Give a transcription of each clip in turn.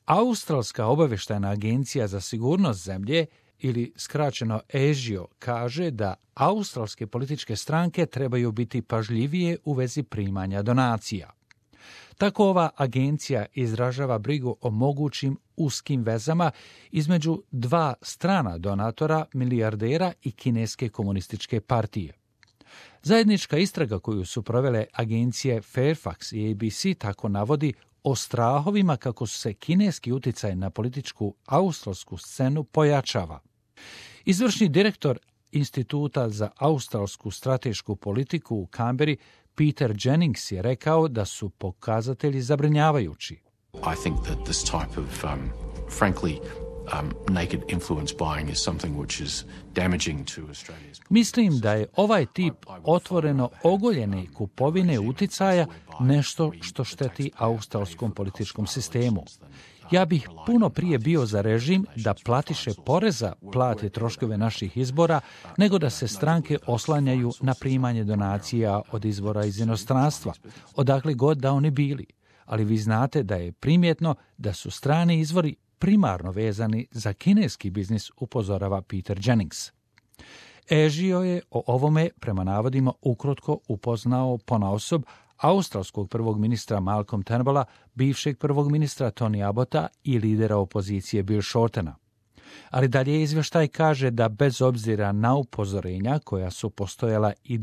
Australska obavještajna agencija za sigurnost zemlje, ili skraćeno ASIO, kaže da australske političke stranke trebaju biti pažljivije u vezi primanja donacija. Tako ova agencija izražava brigu o mogućim uskim vezama između dva strana donatora, milijardera i kineske komunističke partije. Zajednička istraga koju su provele agencije Fairfax i ABC tako navodi o strahovima kako se kineski utjecaj na političku australsku scenu pojačava. Izvršni direktor Instituta za australsku stratešku politiku u Canberri, Peter Jennings, je rekao da su pokazatelji zabrinjavajući. I think that this type of, frankly, naked influence buying is something which is damaging to Australia's. Mislim da je ovaj tip otvoreno ogoljene kupovine uticaja nešto što šteti australskom političkom sistemu. Ja bih puno prije bio za režim da platiše poreza plate troškove naših izbora, nego da se stranke oslanjaju na primanje donacija od izvora iz inostranstva, odakle god da oni bili. Ali vi znate da je primjetno da su strani izvori primarno vezani za kineski biznis, upozorava Peter Jennings. ASIO je o ovome, prema navodima, ukratko upoznao ponaosob australskog prvog ministra Malcolm Turnbulla, bivšeg prvog ministra Tony Abbotta i lidera opozicije Bill Shortena. Ali dalje izvještaj kaže da bez obzira na upozorenja koja su postojala i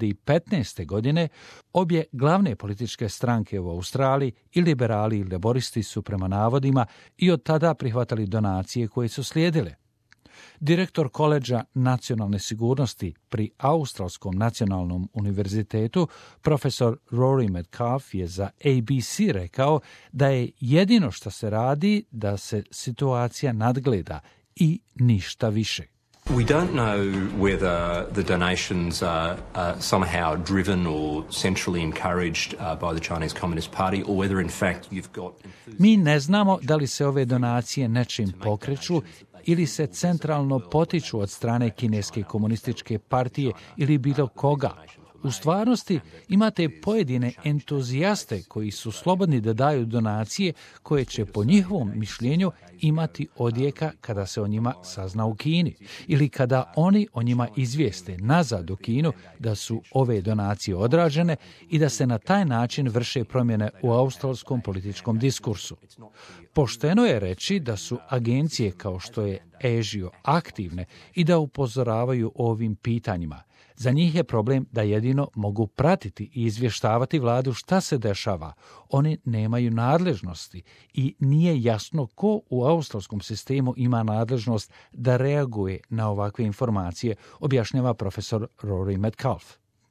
2015. godine, obje glavne političke stranke u Australiji, i liberali i laboristi, su prema navodima i od tada prihvatali donacije koje su slijedile. Direktor koledža nacionalne sigurnosti pri Australskom nacionalnom univerzitetu, profesor Rory Metcalf, je za ABC rekao da je jedino što se radi da se situacija nadgleda i ništa više. We don't know whether the donations are somehow driven or centrally encouraged by the Chinese Communist Party, or whether in fact you've got... Mi ne znamo da li se ove donacije nečim pokreću ili se centralno potiču od strane kineske komunističke partije ili bilo koga. U stvarnosti imate pojedine entuzijaste koji su slobodni da daju donacije koje će po njihovom mišljenju imati odjeka kada se o njima sazna u Kini ili kada oni o njima izvijeste nazad u Kinu da su ove donacije odrađene i da se na taj način vrše promjene u australskom političkom diskursu. Pošteno je reći da su agencije kao što je ASIO aktivne i da upozoravaju o ovim pitanjima. Za njih je problem da jedino mogu pratiti i izvještavati vladu šta se dešava. Oni nemaju nadležnosti i nije jasno ko u australskom sistemu ima nadležnost da reaguje na ovakve informacije, objašnjava profesor Rory Metcalf.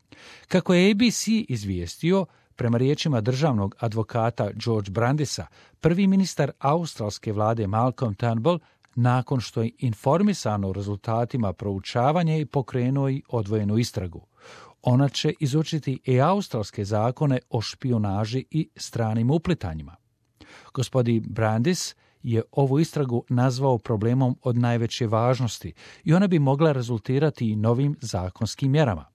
Kako je ABC izvijestio, prema riječima državnog advokata George Brandisa, prvi ministar australske vlade Malcolm Turnbull, nakon što je informisano o rezultatima proučavanja i pokrenuo i odvojenu istragu. Ona će izučiti i australske zakone o špijunaži i stranim uplitanjima. Gospodin Brandis je ovu istragu nazvao problemom od najveće važnosti i ona bi mogla rezultirati i novim zakonskim mjerama.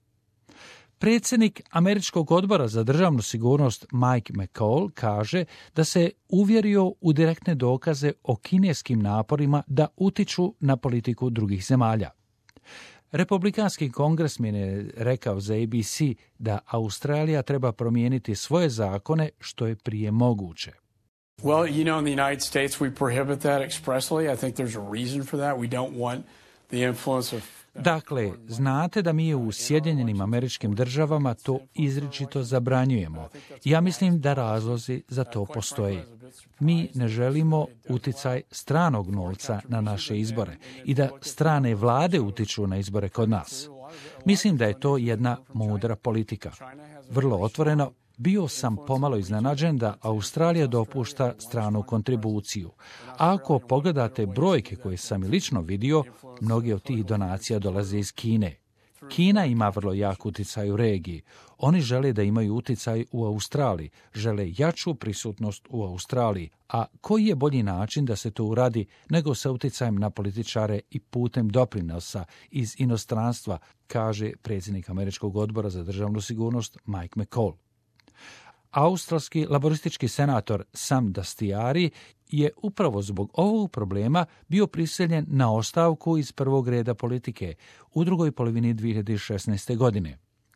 Predsjednik Američkog odbora za državnu sigurnost Mike McCaul kaže da se uvjerio u direktne dokaze o kineskim naporima da utiču na politiku drugih zemalja. Republikanski kongresmen je rekao za ABC da Australija treba promijeniti svoje zakone što je prije moguće. Well, you know, in the United States we prohibit that expressly. I think there's a reason for that. We don't want the influence of... Dakle, znate da mi u Sjedinjenim Američkim Državama to izričito zabranjujemo. Ja mislim da razlozi za to postoje. Mi ne želimo uticaj stranog novca na naše izbore i da strane vlade utiču na izbore kod nas. Mislim da je to jedna mudra politika. Vrlo otvoreno, bio sam pomalo iznenađen da Australija dopušta stranu kontribuciju. A ako pogledate brojke koje sam i lično vidio, mnoge od tih donacija dolaze iz Kine. Kina ima vrlo jak uticaj u regiji. Oni žele da imaju uticaj u Australiji, žele jaču prisutnost u Australiji. A koji je bolji način da se to uradi nego sa uticajem na političare i putem doprinosa iz inostranstva, kaže predsjednik Američkog odbora za državnu sigurnost Mike McCaul. Australski laboristički senator Sam Dastyari je upravo zbog ovog problema bio prisiljen na ostavku iz prvog reda politike u drugoj polovini 2016. godine.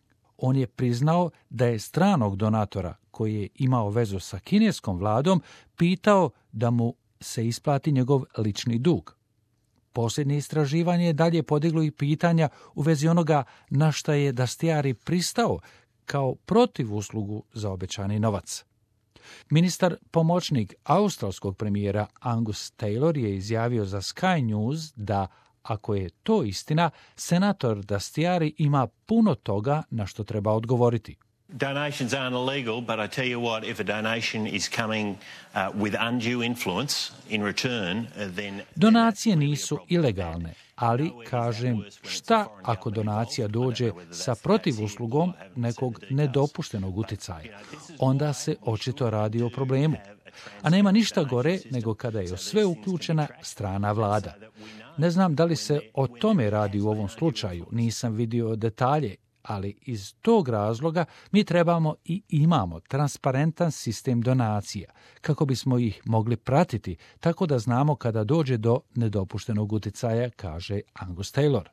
On je priznao da je stranog donatora koji je imao vezu sa kineskom vladom pitao da mu se isplati njegov lični dug. Posljednje istraživanje je dalje podiglo i pitanja u vezi onoga na šta je Dastyari pristao kao protivuslugu za obećani novac. Ministar pomoćnik australskog premijera Angus Taylor je izjavio za Sky News da, ako je to istina, senator Dastyari ima puno toga na što treba odgovoriti. Donations aren't illegal, but I tell you what, if a donation is coming with undue influence in return, then... Donacije nisu ilegalne, ali, kažem, šta ako donacija dođe sa protivuslugom nekog nedopuštenog uticaja? Onda se očito radi o problemu. A nema ništa gore nego kada je u sve uključena strana vlada. Ne znam da li se o tome radi u ovom slučaju, nisam vidio detalje, ali iz tog razloga mi trebamo i imamo transparentan sistem donacija, kako bismo ih mogli pratiti, tako da znamo kada dođe do nedopuštenog uticaja, kaže Angus Taylor.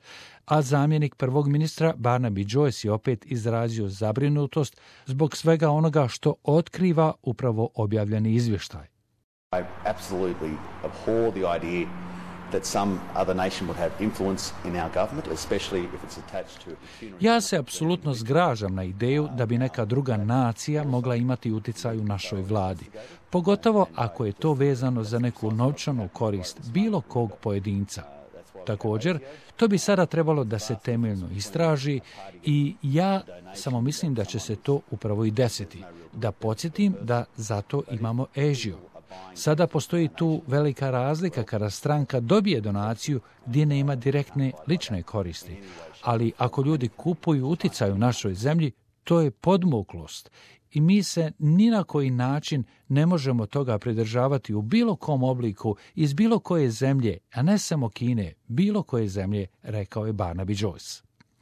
A zamjenik prvog ministra Barnaby Joyce je opet izrazio zabrinutost zbog svega onoga što otkriva upravo objavljeni izvještaj. I absolutely abhor the idea that some other nation would have influence in our government, especially if it's attached to a pecuniary... Ja se apsolutno zgražam na ideju da bi neka druga nacija mogla imati uticaj u našoj vladi, pogotovo ako je to vezano za neku novčanu korist bilo kog pojedinca. Također, to bi sada trebalo da se temeljno istraži i ja samo mislim da će se to upravo i desiti. Da podsjetim da zato imamo Aegeo. Sada postoji tu velika razlika kada stranka dobije donaciju gdje nema direktne lične koristi. Ali ako ljudi kupuju uticaj u našoj zemlji, to je podmuklost. I mi se ni na koji način ne možemo toga pridržavati u bilo kom obliku iz bilo koje zemlje, a ne samo Kine, bilo koje zemlje, rekao je Barnaby Joyce.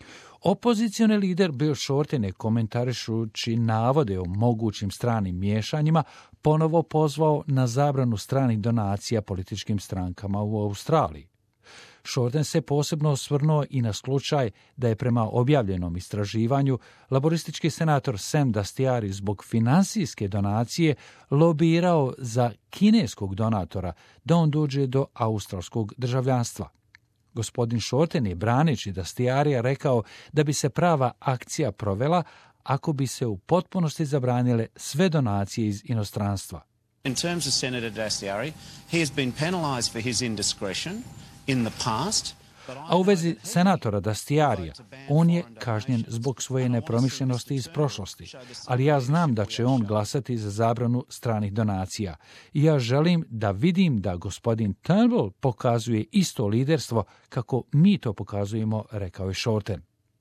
Opozicioni lider Bill Shorten je komentarišući navode o mogućim stranim miješanjima ponovo pozvao na zabranu stranih donacija političkim strankama u Australiji. Shorten se posebno osvrnuo i na slučaj da je prema objavljenom istraživanju laboristički senator Sam Dastyari zbog finansijske donacije lobirao za kineskog donatora da on dođe do australskog državljanstva. Gospodin Shorten je braneći Dastyarija rekao da bi se prava akcija provela ako bi se u potpunosti zabranile sve donacije iz inostranstva. In terms of Senator Dastyari, he has been penalized for his indiscretion in the past. A u vezi senatora Dastyarija, on je kažnjen zbog svoje nepromišljenosti iz prošlosti, ali ja znam da će on glasati za zabranu stranih donacija. I ja želim da vidim da gospodin Turnbull pokazuje isto liderstvo kako mi to pokazujemo, rekao je Shorten.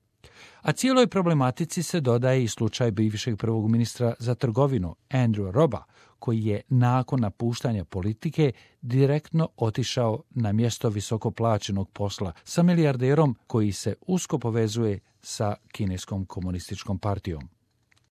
A cijeloj problematici se dodaje i slučaj bivšeg prvog ministra za trgovinu Andrew Robba, koji je nakon napuštanja politike direktno otišao na mjesto visoko plaćenog posla sa milijarderom koji se usko povezuje sa kineskom komunističkom partijom.